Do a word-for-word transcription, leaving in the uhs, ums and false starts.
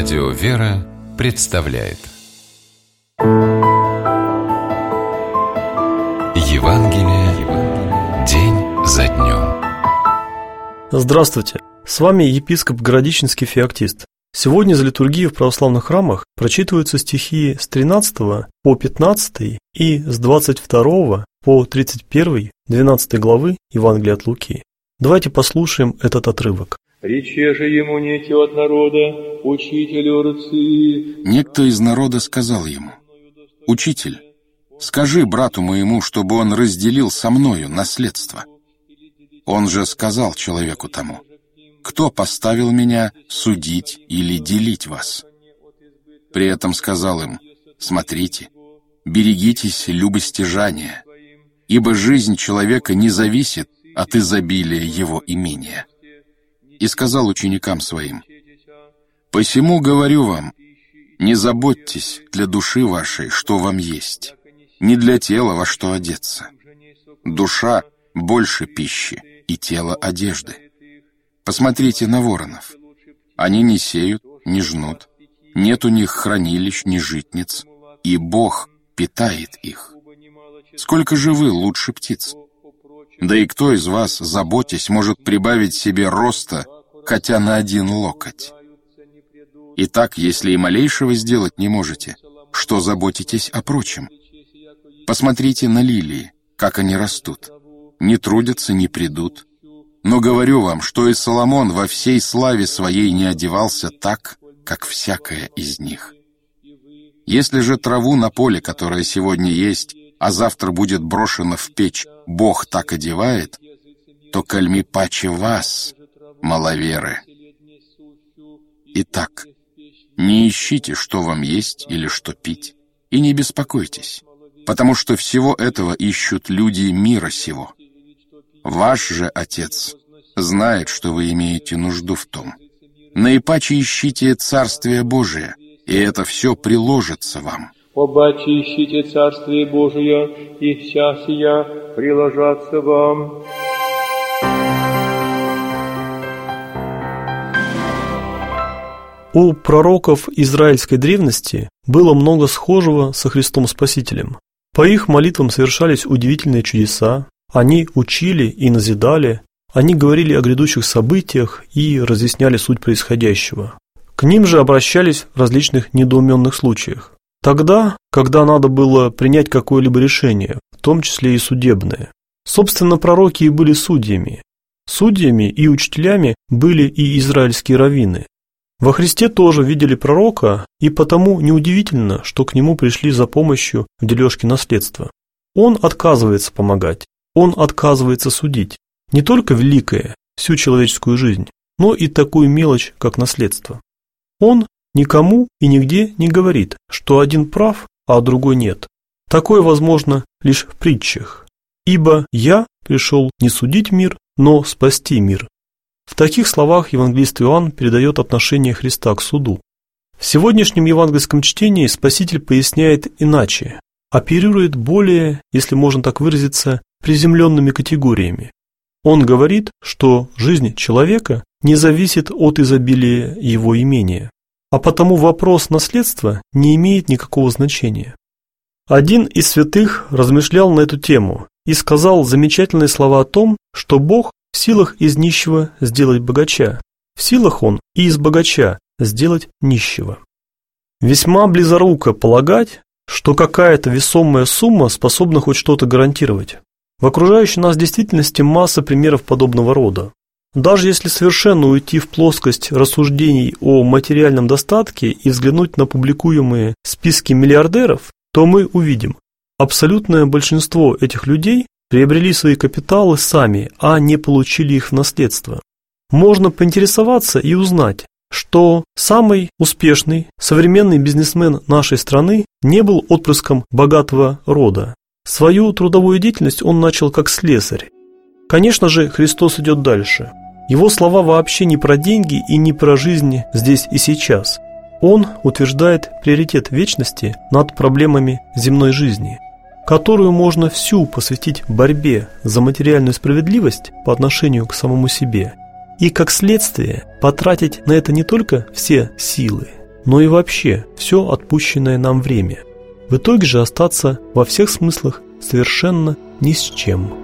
Радио «Вера» представляет Евангелие день за днем. Здравствуйте! С вами епископ Городищенский Феоктист. Сегодня за литургией в православных храмах прочитываются стихи с тринадцатого по пятнадцатый и с двадцать второго по тридцать первый двенадцатой главы Евангелия от Луки. Давайте послушаем этот отрывок. «Рече же ему некий от народа, учителю рцы». Некто из народа сказал ему: «Учитель, скажи брату моему, чтобы он разделил со мною наследство». Он же сказал человеку тому: «Кто поставил меня судить или делить вас?» При этом сказал им: «Смотрите, берегитесь любостяжания, ибо жизнь человека не зависит от изобилия его имения». И сказал ученикам своим: «Посему говорю вам, не заботьтесь для души вашей, что вам есть, не для тела, во что одеться. Душа больше пищи, и тело одежды. Посмотрите на воронов. Они не сеют, не жнут, нет у них хранилищ, ни житниц, и Бог питает их. Сколько же вы лучше птиц? Да и кто из вас, заботясь, может прибавить себе роста хотя на один локоть? Итак, если и малейшего сделать не можете, что заботитесь о прочем? Посмотрите на лилии, как они растут. Не трудятся, не придут. Но говорю вам, что и Соломон во всей славе своей не одевался так, как всякая из них. Если же траву на поле, которая сегодня есть, а завтра будет брошена в печь, Бог так одевает, то кальми паче вас, маловеры. Итак, не ищите, что вам есть или что пить, и не беспокойтесь, потому что всего этого ищут люди мира сего. Ваш же Отец знает, что вы имеете нужду в том. Наипаче ищите Царствие Божие, и это все приложится вам. Обаче ищите Царствие Божие, и вся сия приложатся вам». У пророков израильской древности было много схожего со Христом Спасителем. По их молитвам совершались удивительные чудеса, они учили и назидали, они говорили о грядущих событиях и разъясняли суть происходящего. К ним же обращались в различных недоуменных случаях. Тогда, когда надо было принять какое-либо решение, в том числе и судебное. Собственно, пророки и были судьями. Судьями и учителями были и израильские раввины. Во Христе тоже видели пророка, и потому неудивительно, что к нему пришли за помощью в дележке наследства. Он отказывается помогать, он отказывается судить не только великое, всю человеческую жизнь, но и такую мелочь, как наследство. Он никому и нигде не говорит, что один прав, а другой нет. Такое возможно лишь в притчах. «Ибо я пришел не судить мир, но спасти мир». В таких словах евангелист Иоанн передает отношение Христа к суду. В сегодняшнем евангельском чтении Спаситель поясняет иначе, оперирует более, если можно так выразиться, приземленными категориями. Он говорит, что жизнь человека не зависит от изобилия его имения, а потому вопрос наследства не имеет никакого значения. Один из святых размышлял на эту тему и сказал замечательные слова о том, что Бог в силах из нищего сделать богача, в силах Он и из богача сделать нищего. Весьма близоруко полагать, что какая-то весомая сумма способна хоть что-то гарантировать. В окружающей нас действительности масса примеров подобного рода. Даже если совершенно уйти в плоскость рассуждений о материальном достатке и взглянуть на публикуемые списки миллиардеров, то мы увидим, абсолютное большинство этих людей приобрели свои капиталы сами, а не получили их в наследство. Можно поинтересоваться и узнать, что самый успешный современный бизнесмен нашей страны не был отпрыском богатого рода. Свою трудовую деятельность он начал как слесарь. Конечно же, Христос идет дальше. Его слова вообще не про деньги и не про жизнь здесь и сейчас. Он утверждает приоритет вечности над проблемами земной жизни, которую можно всю посвятить борьбе за материальную справедливость по отношению к самому себе и, как следствие, потратить на это не только все силы, но и вообще все отпущенное нам время. В итоге же остаться во всех смыслах совершенно ни с чем.